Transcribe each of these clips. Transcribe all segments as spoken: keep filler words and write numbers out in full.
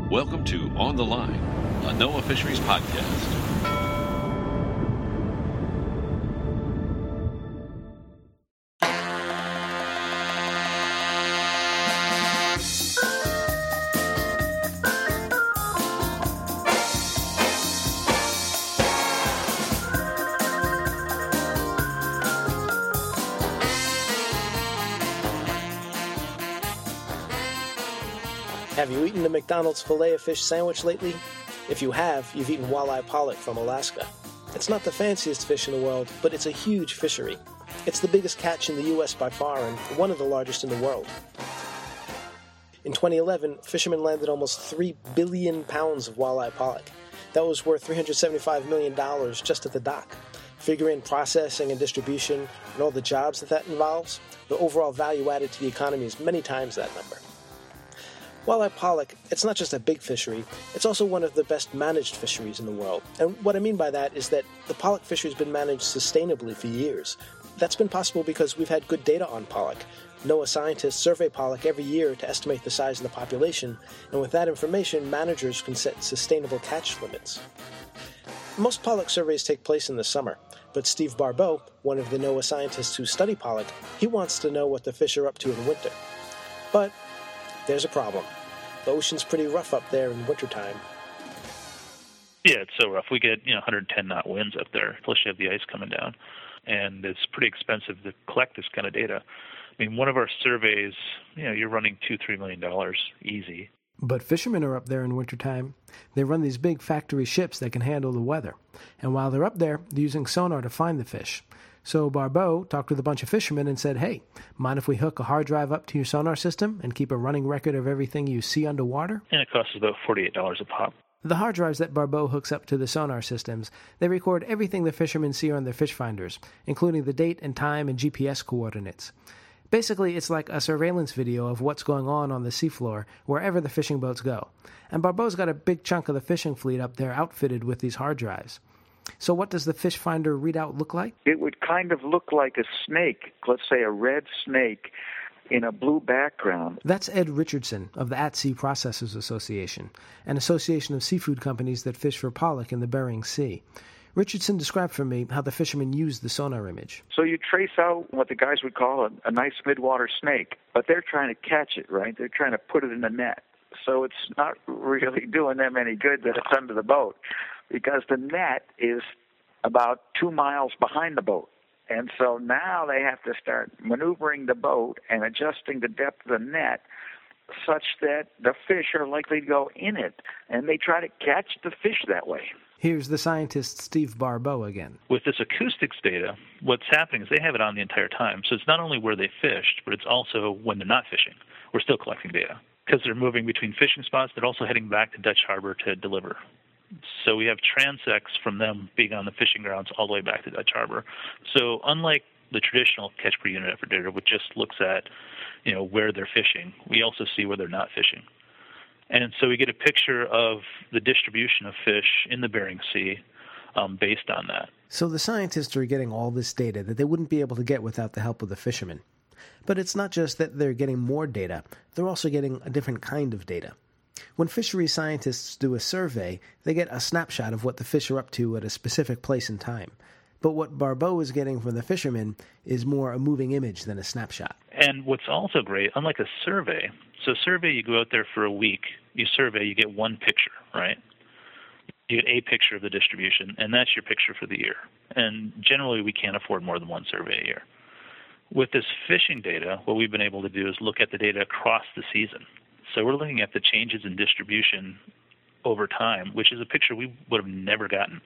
Welcome to On the Line, a NOAA Fisheries podcast. Have you eaten the McDonald's Filet-O-Fish sandwich lately? If you have, you've eaten walleye pollock from Alaska. It's not the fanciest fish in the world, but it's a huge fishery. It's the biggest catch in the U S by far and one of the largest in the world. In twenty eleven, fishermen landed almost three billion pounds of walleye pollock. That was worth three hundred seventy-five million dollars just at the dock. Figure in processing and distribution and all the jobs that that involves, the overall value added to the economy is many times that number. Walleye pollock, it's not just a big fishery, it's also one of the best managed fisheries in the world. And what I mean by that is that the pollock fishery has been managed sustainably for years. That's been possible because we've had good data on pollock. NOAA scientists survey pollock every year to estimate the size of the population, and with that information, managers can set sustainable catch limits. Most pollock surveys take place in the summer, but Steve Barbeau, one of the NOAA scientists who study pollock, he wants to know what the fish are up to in winter. But there's a problem. The ocean's pretty rough up there in wintertime. Yeah, it's so rough. We get, you know, one hundred ten knot winds up there, plus you have the ice coming down. And it's pretty expensive to collect this kind of data. I mean, one of our surveys, you know, you're running two, three million dollars easy. But fishermen are up there in wintertime. They run these big factory ships that can handle the weather. And while they're up there, they're using sonar to find the fish. So Barbeau talked with a bunch of fishermen and said, hey, mind if we hook a hard drive up to your sonar system and keep a running record of everything you see underwater? And it costs about forty-eight dollars a pop. The hard drives that Barbeau hooks up to the sonar systems, they record everything the fishermen see on their fish finders, including the date and time and G P S coordinates. Basically, it's like a surveillance video of what's going on on the seafloor wherever the fishing boats go. And Barbeau's got a big chunk of the fishing fleet up there outfitted with these hard drives. So what does the fish finder readout look like? It would kind of look like a snake, let's say a red snake, in a blue background. That's Ed Richardson of the At-Sea Processors Association, an association of seafood companies that fish for pollock in the Bering Sea. Richardson described for me how the fishermen use the sonar image. So you trace out what the guys would call a, a nice midwater snake, but they're trying to catch it, right? They're trying to put it in the net. So it's not really doing them any good that it's under the boat, because the net is about two miles behind the boat. And so now they have to start maneuvering the boat and adjusting the depth of the net such that the fish are likely to go in it. And they try to catch the fish that way. Here's the scientist Steve Barbeau again. With this acoustics data, what's happening is they have it on the entire time. So it's not only where they fished, but it's also when they're not fishing. We're still collecting data because they're moving between fishing spots. They're also heading back to Dutch Harbor to deliver. So we have transects from them being on the fishing grounds all the way back to Dutch Harbor. So unlike the traditional catch per unit effort data, which just looks at, you know, where they're fishing, we also see where they're not fishing. And so we get a picture of the distribution of fish in the Bering Sea um, based on that. So the scientists are getting all this data that they wouldn't be able to get without the help of the fishermen. But it's not just that they're getting more data, they're also getting a different kind of data. When fisheries scientists do a survey, they get a snapshot of what the fish are up to at a specific place and time. But what Barbeau is getting from the fishermen is more a moving image than a snapshot. And what's also great, unlike a survey, so survey, you go out there for a week, you survey, you get one picture, right? You get a picture of the distribution, and that's your picture for the year. And generally, we can't afford more than one survey a year. With this fishing data, what we've been able to do is look at the data across the season. So we're looking at the changes in distribution over time, which is a picture we would have never gotten.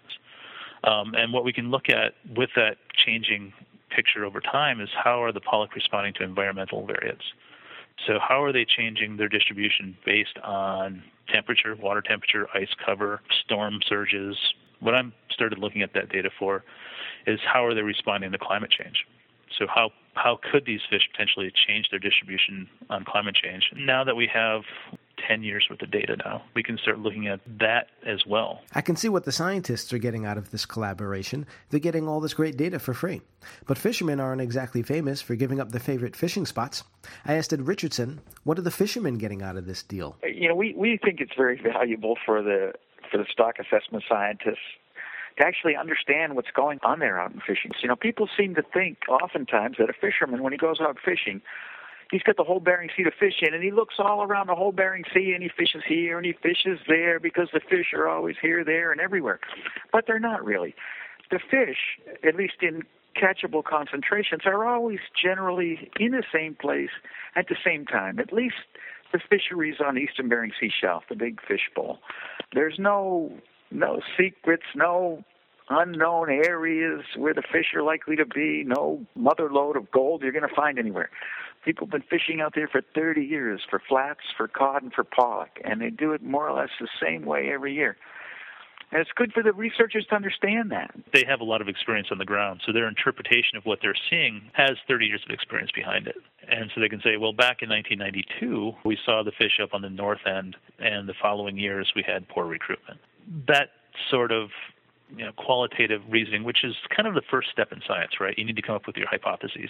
Um, and what we can look at with that changing picture over time is how are the pollock responding to environmental variants. So how are they changing their distribution based on temperature, water temperature, ice cover, storm surges? What I'm started looking at that data for is how are they responding to climate change. So how how could these fish potentially change their distribution on climate change? Now that we have ten years worth of data now. We can start looking at that as well. I can see what the scientists are getting out of this collaboration. They're getting all this great data for free. But fishermen aren't exactly famous for giving up their favorite fishing spots. I asked Ed Richardson, what are the fishermen getting out of this deal? You know, we, we think it's very valuable for the for the stock assessment scientists to actually understand what's going on there out in fishing. So, you know, people seem to think oftentimes that a fisherman, when he goes out fishing, he's got the whole Bering Sea to fish in, and he looks all around the whole Bering Sea, and he fishes here and he fishes there because the fish are always here, there, and everywhere. But they're not really. The fish, at least in catchable concentrations, are always generally in the same place at the same time, at least the fisheries on the Eastern Bering Sea shelf, the big fish bowl. There's no no secrets, no unknown areas where the fish are likely to be, no mother lode of gold you're going to find anywhere. People have been fishing out there for thirty years for flats, for cod, and for pollock, and they do it more or less the same way every year. And it's good for the researchers to understand that. They have a lot of experience on the ground, so their interpretation of what they're seeing has thirty years of experience behind it. And so they can say, well, back in nineteen ninety-two, we saw the fish up on the north end, and the following years we had poor recruitment. That sort of you know, qualitative reasoning, which is kind of the first step in science, right? You need to come up with your hypotheses.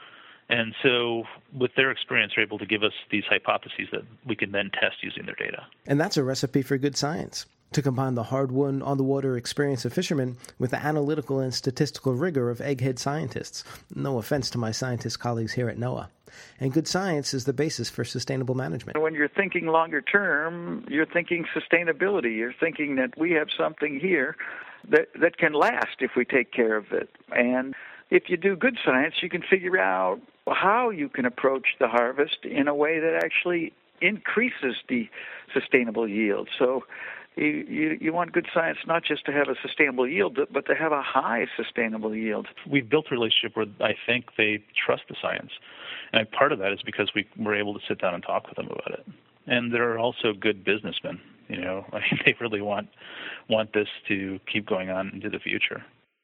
And so with their experience, they're able to give us these hypotheses that we can then test using their data. And that's a recipe for good science, to combine the hard-won, on-the-water experience of fishermen with the analytical and statistical rigor of egghead scientists. No offense to my scientist colleagues here at NOAA. And good science is the basis for sustainable management. When you're thinking longer term, you're thinking sustainability. You're thinking that we have something here that, that can last if we take care of it. And if you do good science, you can figure out how you can approach the harvest in a way that actually increases the sustainable yield. So you, you, you want good science not just to have a sustainable yield, but to have a high sustainable yield. We've built a relationship where I think they trust the science. And part of that is because we were able to sit down and talk with them about it. And they're also good businessmen. You know, I mean, they really want want this to keep going on into the future.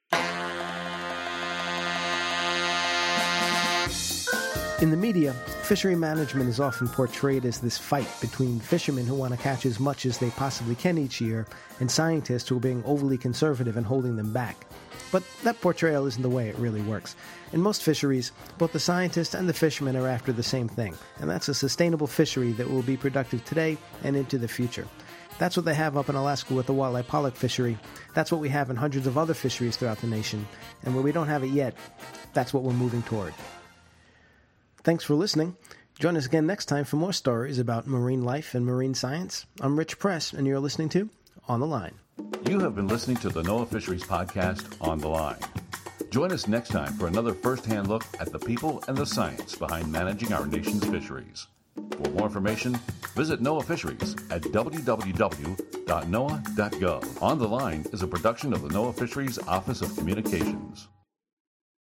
In the media, fishery management is often portrayed as this fight between fishermen who want to catch as much as they possibly can each year and scientists who are being overly conservative and holding them back. But that portrayal isn't the way it really works. In most fisheries, both the scientists and the fishermen are after the same thing, and that's a sustainable fishery that will be productive today and into the future. That's what they have up in Alaska with the walleye pollock fishery. That's what we have in hundreds of other fisheries throughout the nation. And where we don't have it yet, that's what we're moving toward. Thanks for listening. Join us again next time for more stories about marine life and marine science. I'm Rich Press, and you're listening to On the Line. You have been listening to the NOAA Fisheries Podcast, On the Line. Join us next time for another first-hand look at the people and the science behind managing our nation's fisheries. For more information, visit NOAA Fisheries at w w w dot noaa dot gov. On the Line is a production of the NOAA Fisheries Office of Communications.